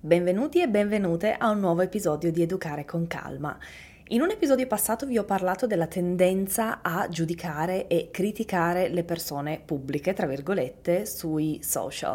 Benvenuti e benvenute a un nuovo episodio di Educare con Calma. In un episodio passato vi ho parlato della tendenza a giudicare e criticare le persone pubbliche, tra virgolette, sui social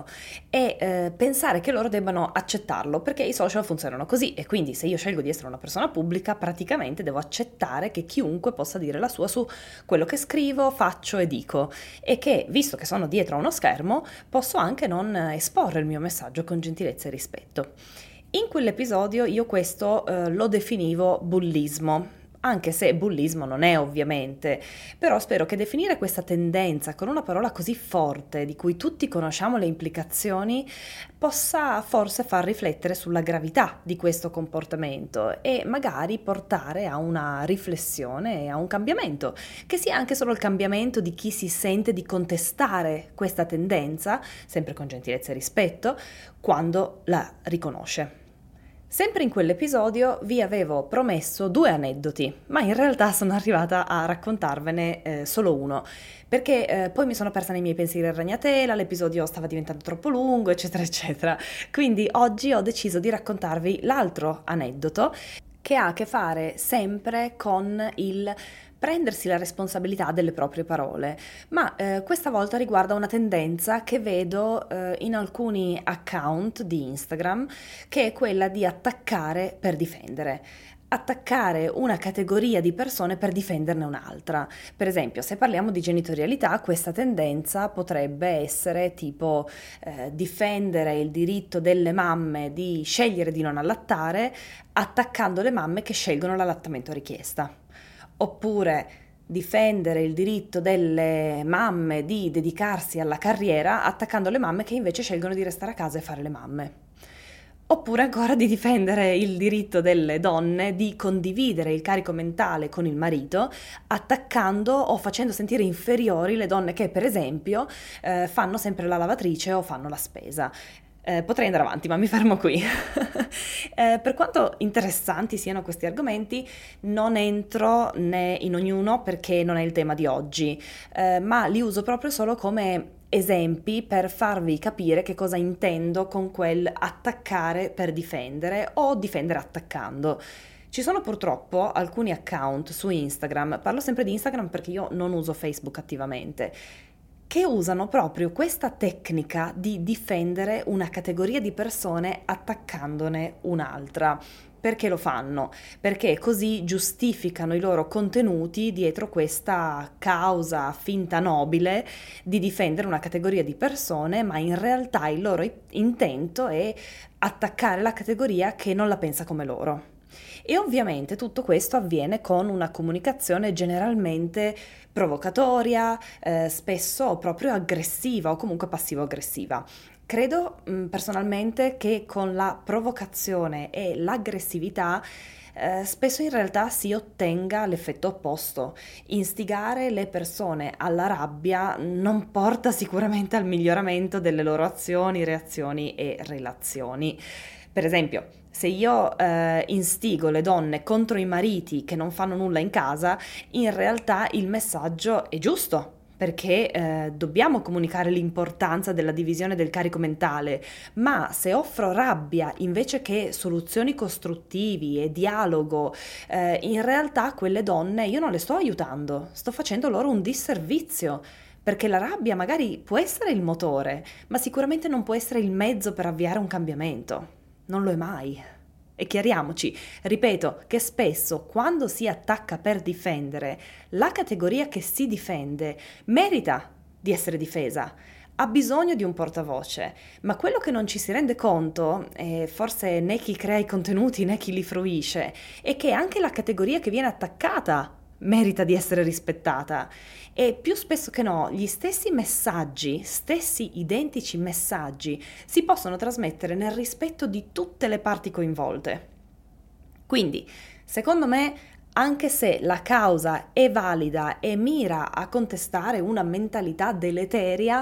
e pensare che loro debbano accettarlo perché i social funzionano così e quindi se io scelgo di essere una persona pubblica praticamente devo accettare che chiunque possa dire la sua su quello che scrivo, faccio e dico e che, visto che sono dietro a uno schermo, posso anche non esporre il mio messaggio con gentilezza e rispetto. In quell'episodio io questo lo definivo bullismo, anche se bullismo non è ovviamente, però spero che definire questa tendenza con una parola così forte di cui tutti conosciamo le implicazioni possa forse far riflettere sulla gravità di questo comportamento e magari portare a una riflessione e a un cambiamento, che sia anche solo il cambiamento di chi si sente di contestare questa tendenza, sempre con gentilezza e rispetto, quando la riconosce. Sempre in quell'episodio vi avevo promesso 2 aneddoti, ma in realtà sono arrivata a raccontarvene solo uno, perché poi mi sono persa nei miei pensieri in ragnatela, l'episodio stava diventando troppo lungo, eccetera, eccetera. Quindi oggi ho deciso di raccontarvi l'altro aneddoto, che ha a che fare sempre con il prendersi la responsabilità delle proprie parole, ma questa volta riguarda una tendenza che vedo in alcuni account di Instagram, che è quella di attaccare per difendere. Attaccare una categoria di persone per difenderne un'altra. Per esempio, se parliamo di genitorialità, questa tendenza potrebbe essere tipo difendere il diritto delle mamme di scegliere di non allattare, attaccando le mamme che scelgono l'allattamento a richiesta. Oppure difendere il diritto delle mamme di dedicarsi alla carriera, attaccando le mamme che invece scelgono di restare a casa e fare le mamme. Oppure ancora di difendere il diritto delle donne di condividere il carico mentale con il marito, attaccando o facendo sentire inferiori le donne che, per esempio, fanno sempre la lavatrice o fanno la spesa. Potrei andare avanti, ma mi fermo qui. Per quanto interessanti siano questi argomenti, non entro né in ognuno perché non è il tema di oggi, ma li uso proprio solo come esempi per farvi capire che cosa intendo con quel attaccare per difendere o difendere attaccando. Ci sono purtroppo alcuni account su Instagram, parlo sempre di Instagram perché io non uso Facebook attivamente, che usano proprio questa tecnica di difendere una categoria di persone attaccandone un'altra. Perché lo fanno? Perché così giustificano i loro contenuti dietro questa causa finta nobile di difendere una categoria di persone, ma in realtà il loro intento è attaccare la categoria che non la pensa come loro. E ovviamente tutto questo avviene con una comunicazione generalmente provocatoria, spesso proprio aggressiva o comunque passivo-aggressiva. Credo personalmente che con la provocazione e l'aggressività spesso in realtà si ottenga l'effetto opposto. Instigare le persone alla rabbia non porta sicuramente al miglioramento delle loro azioni, reazioni e relazioni. Per esempio, se io instigo le donne contro i mariti che non fanno nulla in casa, in realtà il messaggio è giusto, perché dobbiamo comunicare l'importanza della divisione del carico mentale, ma se offro rabbia invece che soluzioni costruttivi e dialogo, in realtà quelle donne io non le sto aiutando, sto facendo loro un disservizio. Perché la rabbia magari può essere il motore, ma sicuramente non può essere il mezzo per avviare un cambiamento. Non lo è mai. E chiariamoci, ripeto, che spesso quando si attacca per difendere, la categoria che si difende merita di essere difesa, ha bisogno di un portavoce, ma quello che non ci si rende conto, e forse né chi crea i contenuti né chi li fruisce, è che anche la categoria che viene attaccata merita di essere rispettata e più spesso che no gli stessi messaggi, stessi identici messaggi si possono trasmettere nel rispetto di tutte le parti coinvolte. Quindi, secondo me, anche se la causa è valida e mira a contestare una mentalità deleteria,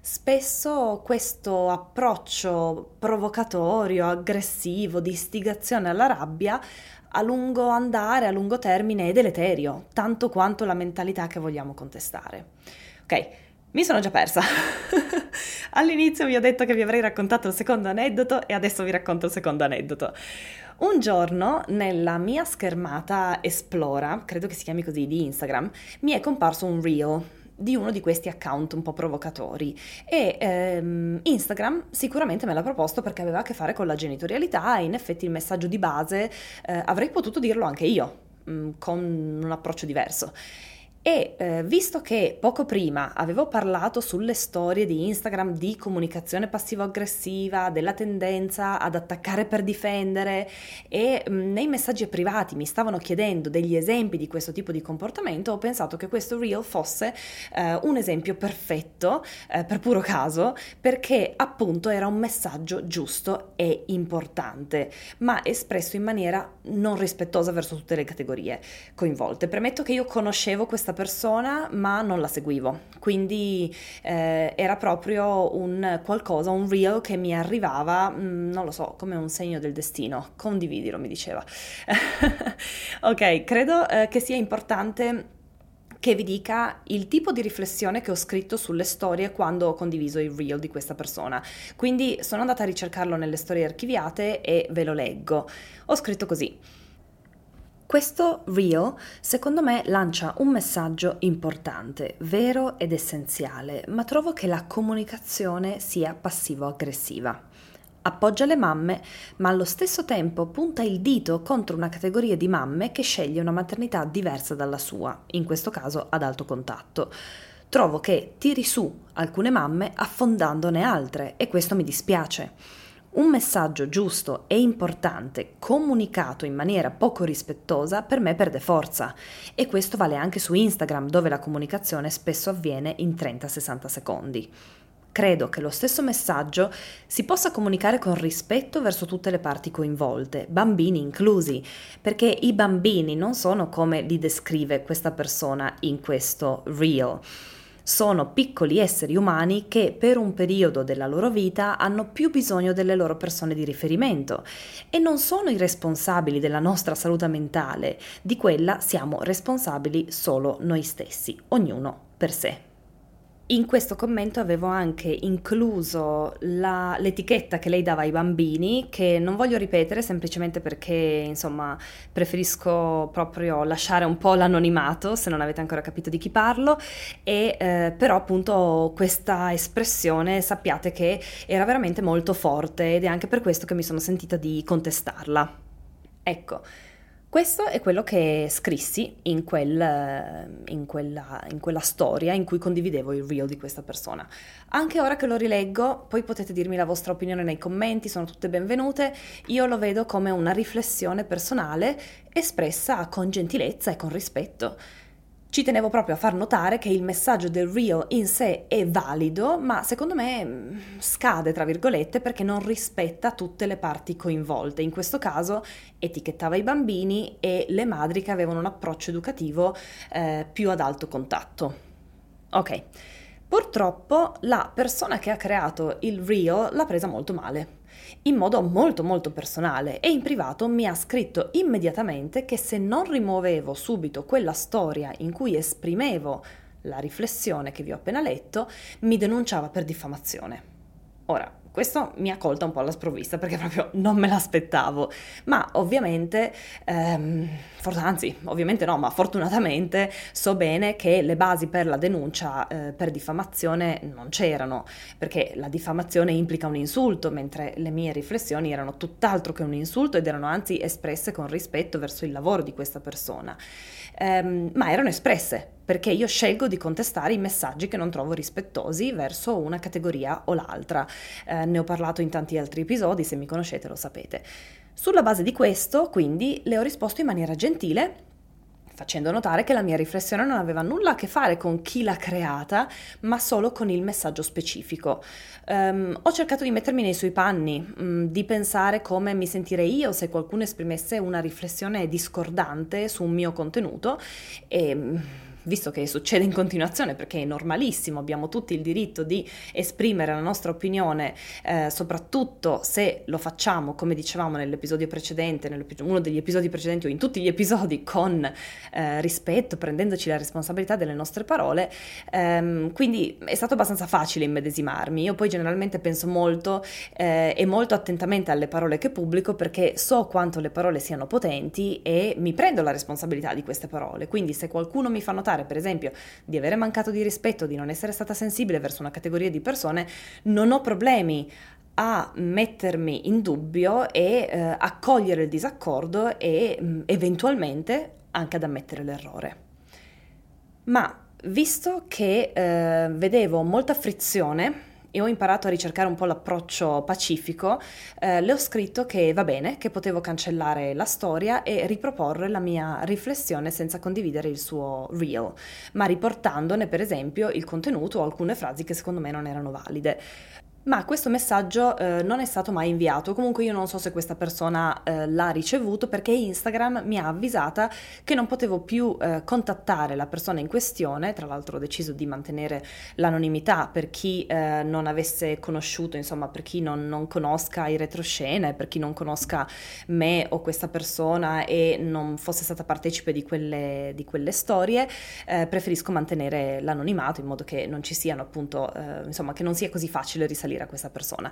spesso questo approccio provocatorio, aggressivo, di istigazione alla rabbia a lungo andare, a lungo termine è deleterio, tanto quanto la mentalità che vogliamo contestare. Ok, Mi sono già persa. All'inizio vi ho detto che vi avrei raccontato il secondo aneddoto e adesso vi racconto il secondo aneddoto. Un giorno nella mia schermata Esplora, credo che si chiami così, di Instagram, mi è comparso un reel di uno di questi account un po' provocatori e Instagram sicuramente me l'ha proposto perché aveva a che fare con la genitorialità e in effetti il messaggio di base avrei potuto dirlo anche io, con un approccio diverso. E visto che poco prima avevo parlato sulle storie di Instagram di comunicazione passivo-aggressiva, della tendenza ad attaccare per difendere e nei messaggi privati mi stavano chiedendo degli esempi di questo tipo di comportamento, ho pensato che questo reel fosse un esempio perfetto per puro caso, perché appunto era un messaggio giusto e importante, ma espresso in maniera non rispettosa verso tutte le categorie coinvolte. Premetto che io conoscevo questa persona ma non la seguivo, quindi era proprio un qualcosa, un reel che mi arrivava, non lo so, come un segno del destino. Condividilo, mi diceva. Ok, credo che sia importante che vi dica il tipo di riflessione che ho scritto sulle storie quando ho condiviso il reel di questa persona. Quindi sono andata a ricercarlo nelle storie archiviate e ve lo leggo. Ho scritto così: questo reel, secondo me, lancia un messaggio importante, vero ed essenziale, ma trovo che la comunicazione sia passivo-aggressiva. Appoggia le mamme, ma allo stesso tempo punta il dito contro una categoria di mamme che sceglie una maternità diversa dalla sua, in questo caso ad alto contatto. Trovo che tiri su alcune mamme affondandone altre e questo mi dispiace. Un messaggio giusto e importante comunicato in maniera poco rispettosa per me perde forza e questo vale anche su Instagram dove la comunicazione spesso avviene in 30-60 secondi. Credo che lo stesso messaggio si possa comunicare con rispetto verso tutte le parti coinvolte, bambini inclusi, perché i bambini non sono come li descrive questa persona in questo reel. Sono piccoli esseri umani che per un periodo della loro vita hanno più bisogno delle loro persone di riferimento e non sono i responsabili della nostra salute mentale, di quella siamo responsabili solo noi stessi, ognuno per sé. In questo commento avevo anche incluso l'etichetta che lei dava ai bambini, che non voglio ripetere semplicemente perché, insomma, preferisco proprio lasciare un po' l'anonimato, se non avete ancora capito di chi parlo, e però appunto questa espressione sappiate che era veramente molto forte ed è anche per questo che mi sono sentita di contestarla. Ecco. Questo è quello che scrissi in quella storia in cui condividevo il reel di questa persona. Anche ora che lo rileggo, poi potete dirmi la vostra opinione nei commenti, sono tutte benvenute. Io lo vedo come una riflessione personale espressa con gentilezza e con rispetto. Ci tenevo proprio a far notare che il messaggio del reel in sé è valido, ma secondo me scade, tra virgolette, perché non rispetta tutte le parti coinvolte. In questo caso etichettava i bambini e le madri che avevano un approccio educativo più ad alto contatto. Ok, purtroppo la persona che ha creato il reel l'ha presa molto male, in modo molto molto personale e in privato mi ha scritto immediatamente che se non rimuovevo subito quella storia in cui esprimevo la riflessione che vi ho appena letto, mi denunciava per diffamazione. Ora, questo mi ha colta un po' alla sprovvista perché proprio non me l'aspettavo, ma ovviamente, anzi, ovviamente no, ma fortunatamente so bene che le basi per la denuncia per diffamazione non c'erano, perché la diffamazione implica un insulto, mentre le mie riflessioni erano tutt'altro che un insulto ed erano anzi espresse con rispetto verso il lavoro di questa persona. Ma erano espresse perché io scelgo di contestare i messaggi che non trovo rispettosi verso una categoria o l'altra. Ne ho parlato in tanti altri episodi, se mi conoscete lo sapete. Sulla base di questo, quindi, le ho risposto in maniera gentile, facendo notare che la mia riflessione non aveva nulla a che fare con chi l'ha creata, ma solo con il messaggio specifico. Ho cercato di mettermi nei suoi panni, di pensare come mi sentirei io se qualcuno esprimesse una riflessione discordante su un mio contenuto e visto che succede in continuazione, perché è normalissimo, abbiamo tutti il diritto di esprimere la nostra opinione, soprattutto se lo facciamo, come dicevamo nell'episodio precedente, uno degli episodi precedenti o in tutti gli episodi, con rispetto, prendendoci la responsabilità delle nostre parole, quindi è stato abbastanza facile immedesimarmi. Io poi generalmente penso molto e molto attentamente alle parole che pubblico, perché so quanto le parole siano potenti e mi prendo la responsabilità di queste parole. Quindi se qualcuno mi fa notare, per esempio, di avere mancato di rispetto, di non essere stata sensibile verso una categoria di persone, non ho problemi a mettermi in dubbio e accogliere il disaccordo e eventualmente anche ad ammettere l'errore. Ma visto che vedevo molta frizione e ho imparato a ricercare un po' l'approccio pacifico, le ho scritto che va bene, che potevo cancellare la storia e riproporre la mia riflessione senza condividere il suo reel, ma riportandone per esempio il contenuto o alcune frasi che secondo me non erano valide. Ma questo messaggio non è stato mai inviato, comunque io non so se questa persona l'ha ricevuto, perché Instagram mi ha avvisata che non potevo più contattare la persona in questione. Tra l'altro ho deciso di mantenere l'anonimità per chi non avesse conosciuto, insomma per chi non conosca i retroscena, per chi non conosca me o questa persona e non fosse stata partecipe di quelle storie. Preferisco mantenere l'anonimato in modo che non ci siano appunto, insomma che non sia così facile risalire a questa persona,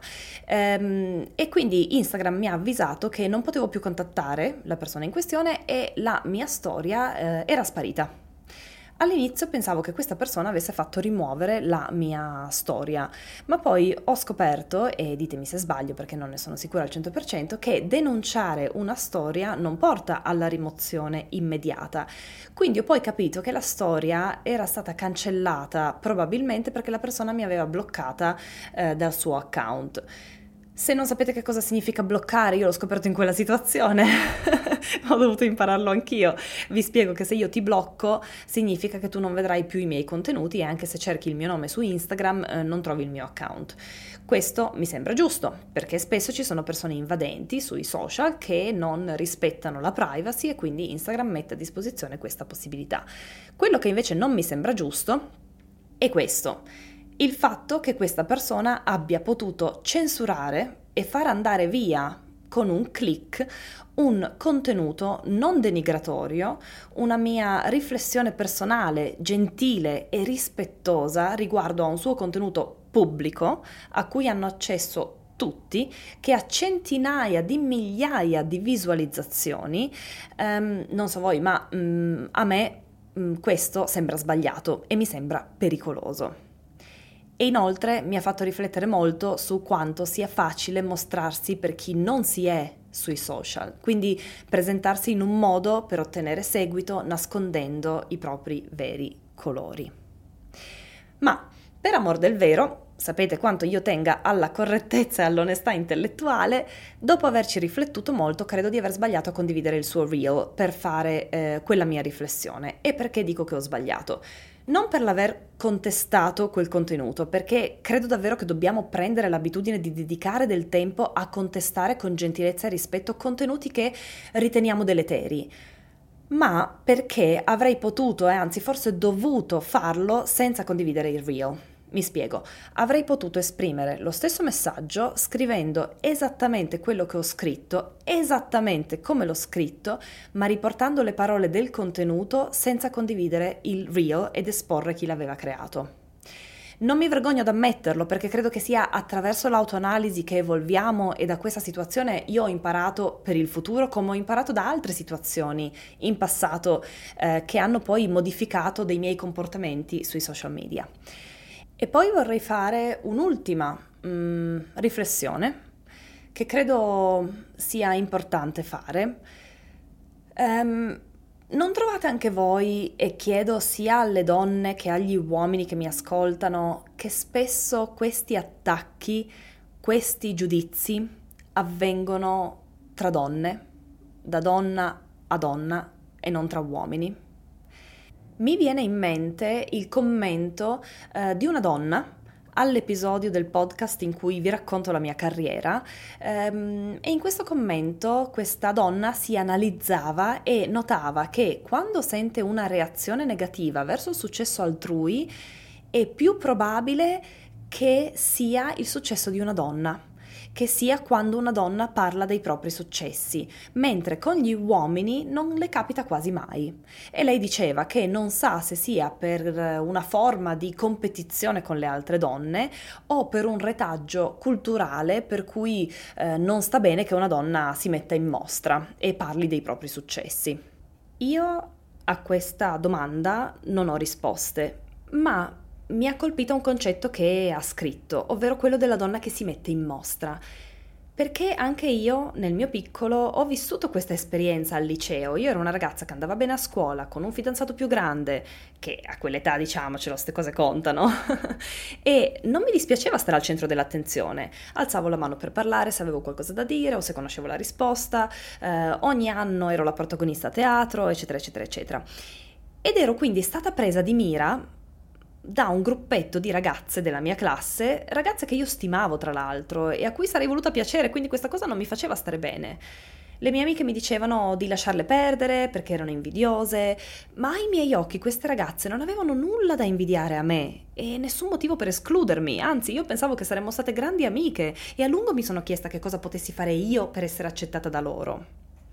e quindi Instagram mi ha avvisato che non potevo più contattare la persona in questione e la mia storia era sparita. All'inizio pensavo che questa persona avesse fatto rimuovere la mia storia, ma poi ho scoperto, e ditemi se sbaglio perché non ne sono sicura al 100%, che denunciare una storia non porta alla rimozione immediata. Quindi ho poi capito che la storia era stata cancellata probabilmente perché la persona mi aveva bloccata dal suo account. Se non sapete che cosa significa bloccare, io l'ho scoperto in quella situazione, ho dovuto impararlo anch'io. Vi spiego che se io ti blocco significa che tu non vedrai più i miei contenuti e anche se cerchi il mio nome su Instagram non trovi il mio account. Questo mi sembra giusto, perché spesso ci sono persone invadenti sui social che non rispettano la privacy e quindi Instagram mette a disposizione questa possibilità. Quello che invece non mi sembra giusto è questo. Il fatto che questa persona abbia potuto censurare e far andare via con un click un contenuto non denigratorio, una mia riflessione personale, gentile e rispettosa riguardo a un suo contenuto pubblico a cui hanno accesso tutti, che ha centinaia di migliaia di visualizzazioni. Non so voi, ma a me questo sembra sbagliato e mi sembra pericoloso. E inoltre mi ha fatto riflettere molto su quanto sia facile mostrarsi per chi non si è sui social, quindi presentarsi in un modo per ottenere seguito nascondendo i propri veri colori. Ma per amor del vero, sapete quanto io tenga alla correttezza e all'onestà intellettuale, dopo averci riflettuto molto credo di aver sbagliato a condividere il suo reel per fare quella mia riflessione. E perché dico che ho sbagliato? Non per l'aver contestato quel contenuto, perché credo davvero che dobbiamo prendere l'abitudine di dedicare del tempo a contestare con gentilezza e rispetto contenuti che riteniamo deleteri, ma perché avrei potuto e anzi forse dovuto farlo senza condividere il reel. Mi spiego, avrei potuto esprimere lo stesso messaggio scrivendo esattamente quello che ho scritto, esattamente come l'ho scritto, ma riportando le parole del contenuto senza condividere il reel ed esporre chi l'aveva creato. Non mi vergogno ad ammetterlo perché credo che sia attraverso l'autoanalisi che evolviamo e da questa situazione io ho imparato per il futuro come ho imparato da altre situazioni in passato che hanno poi modificato dei miei comportamenti sui social media. E poi vorrei fare un'ultima riflessione che credo sia importante fare. Non trovate anche voi, e chiedo sia alle donne che agli uomini che mi ascoltano, che spesso questi attacchi, questi giudizi avvengono tra donne, da donna a donna e non tra uomini? Mi viene in mente il commento di una donna all'episodio del podcast in cui vi racconto la mia carriera e in questo commento questa donna si analizzava e notava che quando sente una reazione negativa verso il successo altrui è più probabile che sia il successo di una donna, che sia quando una donna parla dei propri successi, mentre con gli uomini non le capita quasi mai. E lei diceva che non sa se sia per una forma di competizione con le altre donne o per un retaggio culturale per cui non sta bene che una donna si metta in mostra e parli dei propri successi. Io a questa domanda non ho risposte, ma mi ha colpito un concetto che ha scritto, ovvero quello della donna che si mette in mostra. Perché anche io, nel mio piccolo, ho vissuto questa esperienza al liceo. Io ero una ragazza che andava bene a scuola, con un fidanzato più grande, che a quell'età, diciamocelo, queste cose contano, e non mi dispiaceva stare al centro dell'attenzione. Alzavo la mano per parlare se avevo qualcosa da dire o se conoscevo la risposta, ogni anno ero la protagonista a teatro, eccetera, eccetera, eccetera. Ed ero quindi stata presa di mira da un gruppetto di ragazze della mia classe, ragazze che io stimavo tra l'altro e a cui sarei voluta piacere, quindi questa cosa non mi faceva stare bene. Le mie amiche mi dicevano di lasciarle perdere perché erano invidiose, ma ai miei occhi queste ragazze non avevano nulla da invidiare a me e nessun motivo per escludermi, anzi io pensavo che saremmo state grandi amiche e a lungo mi sono chiesta che cosa potessi fare io per essere accettata da loro.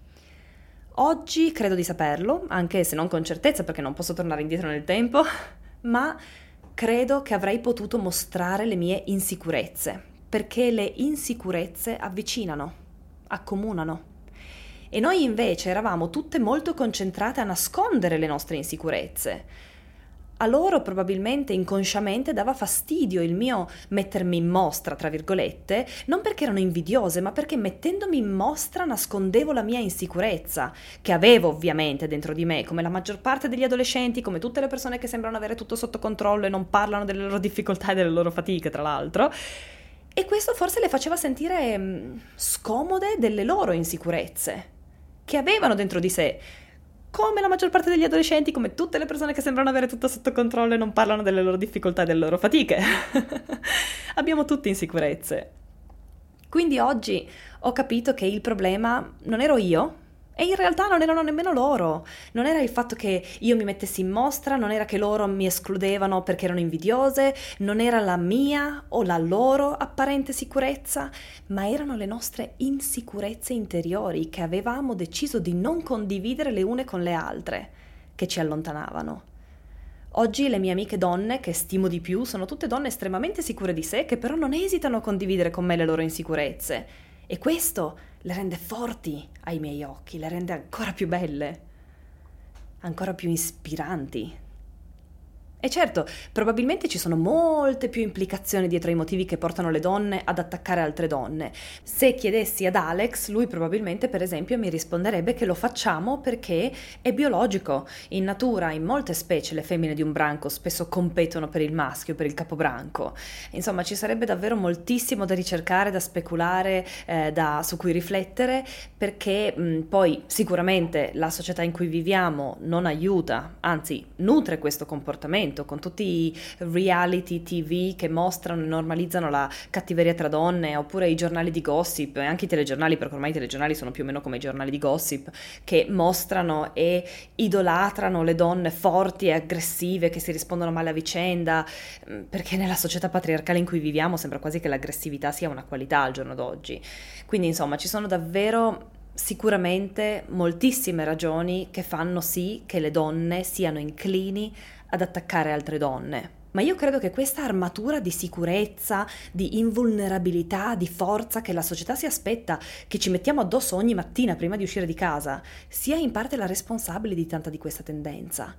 Oggi credo di saperlo, anche se non con certezza perché non posso tornare indietro nel tempo, ma credo che avrei potuto mostrare le mie insicurezze, perché le insicurezze avvicinano, accomunano. E noi invece eravamo tutte molto concentrate a nascondere le nostre insicurezze. A loro probabilmente inconsciamente dava fastidio il mio mettermi in mostra, tra virgolette, non perché erano invidiose, ma perché mettendomi in mostra nascondevo la mia insicurezza, che avevo ovviamente dentro di me, come la maggior parte degli adolescenti, come tutte le persone che sembrano avere tutto sotto controllo e non parlano delle loro difficoltà e delle loro fatiche, tra l'altro. E questo forse le faceva sentire scomode delle loro insicurezze, che avevano dentro di sé. Come la maggior parte degli adolescenti, come tutte le persone che sembrano avere tutto sotto controllo e non parlano delle loro difficoltà e delle loro fatiche. Abbiamo tutte insicurezze. Quindi oggi ho capito che il problema non ero io e in realtà non erano nemmeno loro. Non era il fatto che io mi mettessi in mostra, non era che loro mi escludevano perché erano invidiose, non era la mia o la loro apparente sicurezza, ma erano le nostre insicurezze interiori che avevamo deciso di non condividere le une con le altre, che ci allontanavano. Oggi le mie amiche donne, che stimo di più, sono tutte donne estremamente sicure di sé, che però non esitano a condividere con me le loro insicurezze. E questo le rende forti ai miei occhi, le rende ancora più belle, ancora più ispiranti. E certo, probabilmente ci sono molte più implicazioni dietro ai motivi che portano le donne ad attaccare altre donne. Se chiedessi ad Alex, lui probabilmente per esempio mi risponderebbe che lo facciamo perché è biologico. In natura, in molte specie, le femmine di un branco spesso competono per il maschio, per il capobranco. Insomma, ci sarebbe davvero moltissimo da ricercare, da speculare, su cui riflettere, perché poi sicuramente la società in cui viviamo non aiuta, anzi nutre questo comportamento, con tutti i reality TV che mostrano e normalizzano la cattiveria tra donne, oppure i giornali di gossip, e anche i telegiornali, perché ormai i telegiornali sono più o meno come i giornali di gossip, che mostrano e idolatrano le donne forti e aggressive che si rispondono male a vicenda, perché nella società patriarcale in cui viviamo sembra quasi che l'aggressività sia una qualità al giorno d'oggi. Quindi insomma ci sono davvero sicuramente moltissime ragioni che fanno sì che le donne siano inclini ad attaccare altre donne. Ma io credo che questa armatura di sicurezza, di invulnerabilità, di forza che la società si aspetta, che ci mettiamo addosso ogni mattina prima di uscire di casa, sia in parte la responsabile di tanta di questa tendenza.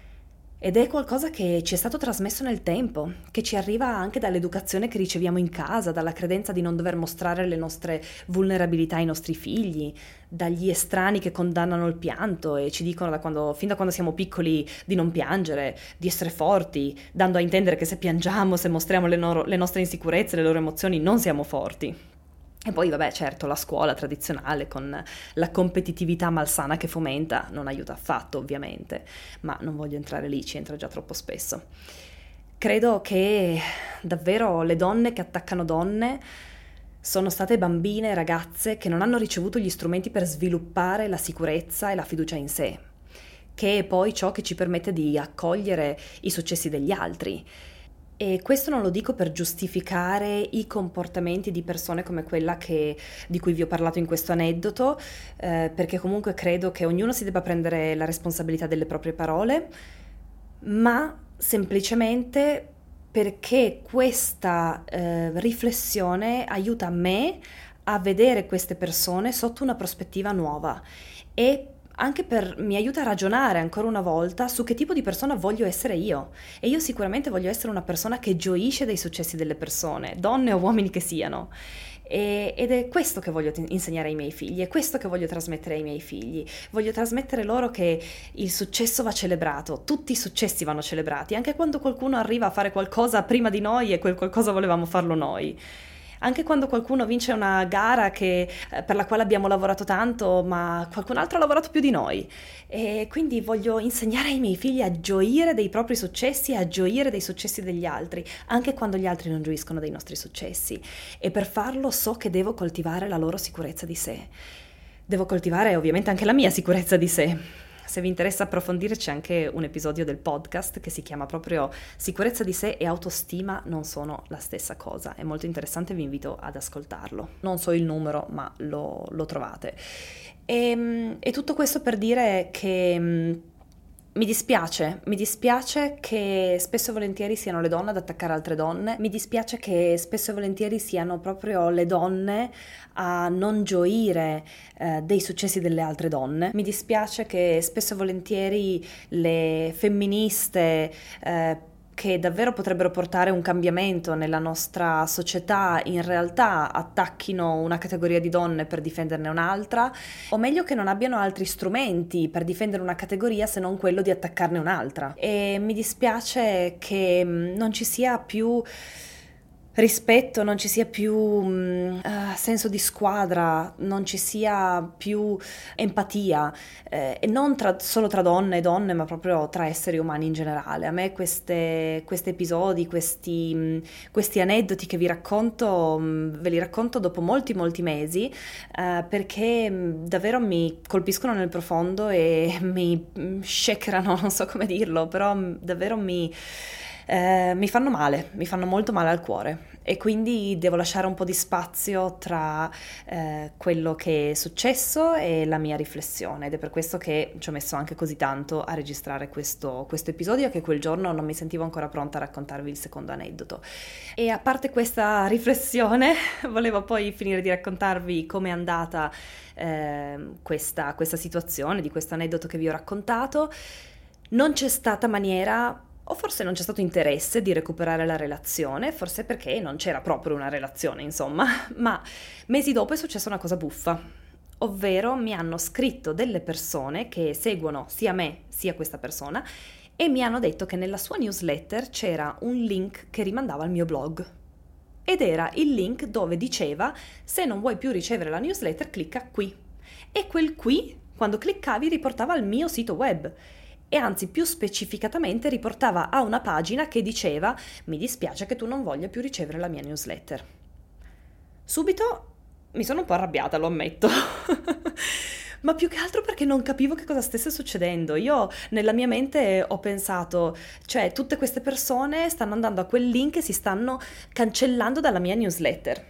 Ed è qualcosa che ci è stato trasmesso nel tempo, che ci arriva anche dall'educazione che riceviamo in casa, dalla credenza di non dover mostrare le nostre vulnerabilità ai nostri figli, dagli estranei che condannano il pianto e ci dicono fin da quando siamo piccoli di non piangere, di essere forti, dando a intendere che se piangiamo, se mostriamo le nostre insicurezze, le loro emozioni, non siamo forti. E poi, vabbè, certo, la scuola tradizionale con la competitività malsana che fomenta non aiuta affatto, ovviamente, ma non voglio entrare lì, ci entra già troppo spesso. Credo che davvero le donne che attaccano donne sono state bambine e ragazze che non hanno ricevuto gli strumenti per sviluppare la sicurezza e la fiducia in sé, che è poi ciò che ci permette di accogliere i successi degli altri. E questo non lo dico per giustificare i comportamenti di persone come quella di cui vi ho parlato in questo aneddoto, perché comunque credo che ognuno si debba prendere la responsabilità delle proprie parole, ma semplicemente perché questa riflessione aiuta me a vedere queste persone sotto una prospettiva nuova e anche mi aiuta a ragionare ancora una volta su che tipo di persona voglio essere io. E io sicuramente voglio essere una persona che gioisce dei successi delle persone, donne o uomini che siano. Ed è questo che voglio insegnare ai miei figli, è questo che voglio trasmettere ai miei figli. Voglio trasmettere loro che il successo va celebrato, tutti i successi vanno celebrati, anche quando qualcuno arriva a fare qualcosa prima di noi e quel qualcosa volevamo farlo noi. Anche quando qualcuno vince una gara per la quale abbiamo lavorato tanto, ma qualcun altro ha lavorato più di noi. E quindi voglio insegnare ai miei figli a gioire dei propri successi e a gioire dei successi degli altri, anche quando gli altri non gioiscono dei nostri successi. E per farlo so che devo coltivare la loro sicurezza di sé. Devo coltivare ovviamente anche la mia sicurezza di sé. Se vi interessa approfondire c'è anche un episodio del podcast che si chiama proprio Sicurezza di sé e autostima non sono la stessa cosa. È molto interessante, vi invito ad ascoltarlo. Non so il numero, ma lo trovate. E tutto questo per dire che mi dispiace che spesso e volentieri siano le donne ad attaccare altre donne, mi dispiace che spesso e volentieri siano proprio le donne a non gioire dei successi delle altre donne, mi dispiace che spesso e volentieri le femministe che davvero potrebbero portare un cambiamento nella nostra società, in realtà attacchino una categoria di donne per difenderne un'altra, o meglio che non abbiano altri strumenti per difendere una categoria se non quello di attaccarne un'altra. E mi dispiace che non ci sia più rispetto, non ci sia più senso di squadra, non ci sia più empatia, e non solo tra donne e donne, ma proprio tra esseri umani in generale. A me questi episodi, questi aneddoti che vi racconto, ve li racconto dopo molti mesi, perché davvero mi colpiscono nel profondo e mi shakerano, non so come dirlo, però davvero mi fanno male, mi fanno molto male al cuore e quindi devo lasciare un po' di spazio tra quello che è successo e la mia riflessione, ed è per questo che ci ho messo anche così tanto a registrare questo episodio, che quel giorno non mi sentivo ancora pronta a raccontarvi il secondo aneddoto. E a parte questa riflessione volevo poi finire di raccontarvi com'è andata questa situazione, di questo aneddoto che vi ho raccontato. Non c'è stata maniera, o forse non c'è stato interesse di recuperare la relazione, forse perché non c'era proprio una relazione, insomma, ma mesi dopo è successa una cosa buffa, ovvero mi hanno scritto delle persone che seguono sia me sia questa persona e mi hanno detto che nella sua newsletter c'era un link che rimandava al mio blog. Ed era il link dove diceva: se non vuoi più ricevere la newsletter, clicca qui. E quel qui, quando cliccavi, riportava al mio sito web. E anzi, più specificatamente riportava a una pagina che diceva: mi dispiace che tu non voglia più ricevere la mia newsletter. Subito mi sono un po' arrabbiata, lo ammetto, ma più che altro perché non capivo che cosa stesse succedendo. Io nella mia mente ho pensato, cioè tutte queste persone stanno andando a quel link e si stanno cancellando dalla mia newsletter.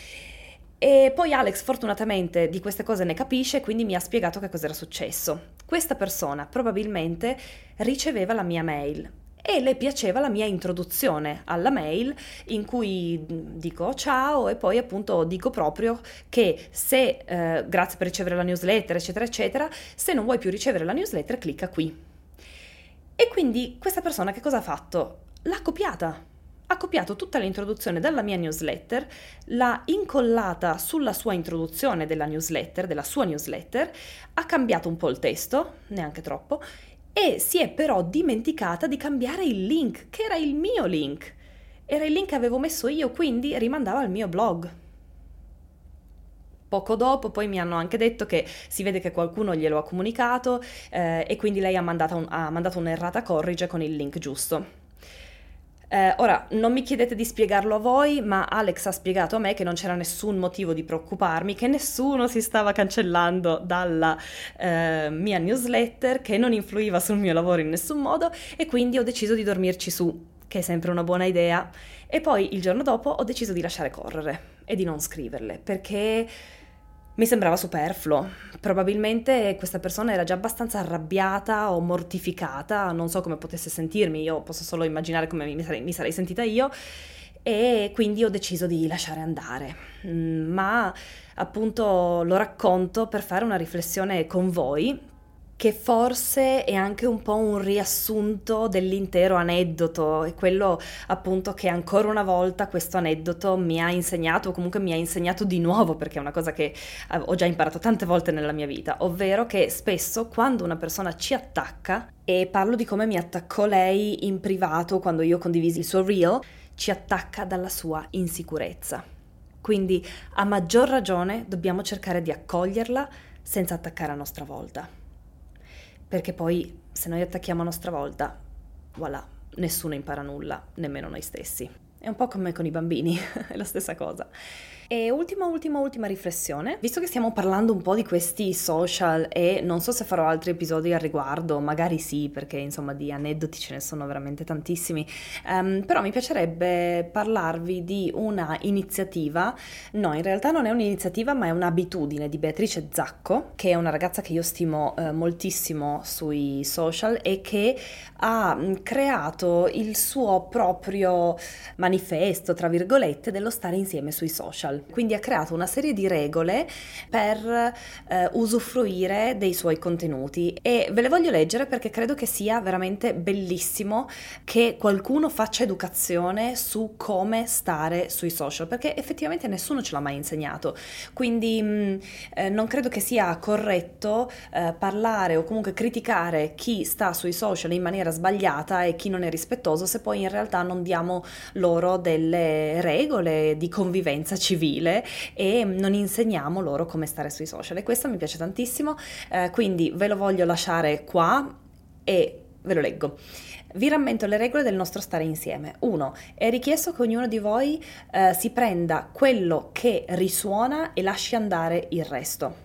E poi Alex fortunatamente di queste cose ne capisce, quindi mi ha spiegato che cos'era successo. Questa persona probabilmente riceveva la mia mail e le piaceva la mia introduzione alla mail, in cui dico ciao e poi appunto dico proprio che se grazie per ricevere la newsletter eccetera eccetera, se non vuoi più ricevere la newsletter clicca qui. E quindi questa persona che cosa ha fatto? L'ha copiata. Ha copiato tutta l'introduzione della mia newsletter, l'ha incollata sulla sua introduzione della newsletter, della sua newsletter, ha cambiato un po' il testo, neanche troppo, e si è però dimenticata di cambiare il link, che era il mio link. Era il link che avevo messo io, quindi rimandava al mio blog. Poco dopo poi mi hanno anche detto che si vede che qualcuno glielo ha comunicato e quindi lei ha mandato un'errata corrige con il link giusto. Ora, non mi chiedete di spiegarlo a voi, ma Alex ha spiegato a me che non c'era nessun motivo di preoccuparmi, che nessuno si stava cancellando dalla mia newsletter, che non influiva sul mio lavoro in nessun modo e quindi ho deciso di dormirci su, che è sempre una buona idea. E poi il giorno dopo ho deciso di lasciare correre e di non scriverle, perché mi sembrava superfluo. Probabilmente questa persona era già abbastanza arrabbiata o mortificata, non so come potesse sentirmi, io posso solo immaginare come mi sarei sentita io, e quindi ho deciso di lasciare andare. Ma appunto lo racconto per fare una riflessione con voi, che forse è anche un po' un riassunto dell'intero aneddoto, e quello appunto che ancora una volta questo aneddoto mi ha insegnato, o comunque mi ha insegnato di nuovo, perché è una cosa che ho già imparato tante volte nella mia vita, ovvero che spesso quando una persona ci attacca, e parlo di come mi attaccò lei in privato quando io condivisi il suo reel, ci attacca dalla sua insicurezza. Quindi a maggior ragione dobbiamo cercare di accoglierla senza attaccare a nostra volta. Perché poi se noi attacchiamo a nostra volta, voilà, nessuno impara nulla, nemmeno noi stessi. È un po' come con i bambini, è la stessa cosa. E ultima riflessione, visto che stiamo parlando un po' di questi social e non so se farò altri episodi al riguardo, magari sì, perché insomma di aneddoti ce ne sono veramente tantissimi, però mi piacerebbe parlarvi di una iniziativa, no, in realtà non è un'iniziativa ma è un'abitudine di Beatrice Zacco, che è una ragazza che io stimo moltissimo sui social e che ha creato il suo proprio manifesto, tra virgolette, dello stare insieme sui social. Quindi ha creato una serie di regole per usufruire dei suoi contenuti e ve le voglio leggere perché credo che sia veramente bellissimo che qualcuno faccia educazione su come stare sui social, perché effettivamente nessuno ce l'ha mai insegnato. Quindi non credo che sia corretto parlare o comunque criticare chi sta sui social in maniera sbagliata e chi non è rispettoso, se poi in realtà non diamo loro delle regole di convivenza civile e non insegniamo loro come stare sui social, e questo mi piace tantissimo, quindi ve lo voglio lasciare qua e ve lo leggo. Vi rammento le regole del nostro stare insieme. 1. È richiesto che ognuno di voi si prenda quello che risuona e lasci andare il resto.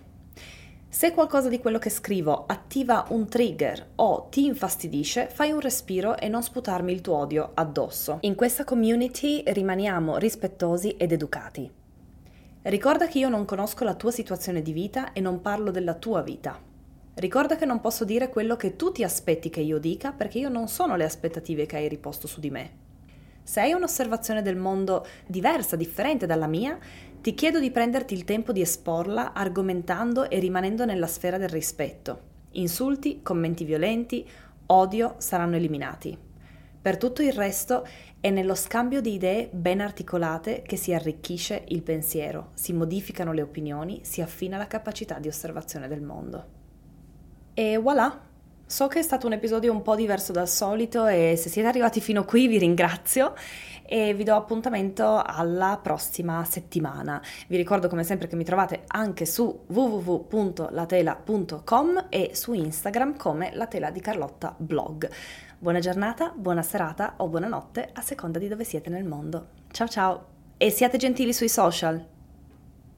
Se qualcosa di quello che scrivo attiva un trigger o ti infastidisce, fai un respiro e non sputarmi il tuo odio addosso. In questa community rimaniamo rispettosi ed educati. Ricorda che io non conosco la tua situazione di vita e non parlo della tua vita. Ricorda che non posso dire quello che tu ti aspetti che io dica perché io non sono le aspettative che hai riposto su di me. Se hai un'osservazione del mondo diversa, differente dalla mia, ti chiedo di prenderti il tempo di esporla argomentando e rimanendo nella sfera del rispetto. Insulti, commenti violenti, odio saranno eliminati. Per tutto il resto è nello scambio di idee ben articolate che si arricchisce il pensiero, si modificano le opinioni, si affina la capacità di osservazione del mondo. E voilà! So che è stato un episodio un po' diverso dal solito e se siete arrivati fino qui vi ringrazio e vi do appuntamento alla prossima settimana. Vi ricordo come sempre che mi trovate anche su www.latela.com e su Instagram come La Tela di Carlotta blog. Buona giornata, buona serata o buonanotte a seconda di dove siete nel mondo. Ciao ciao! E siate gentili sui social!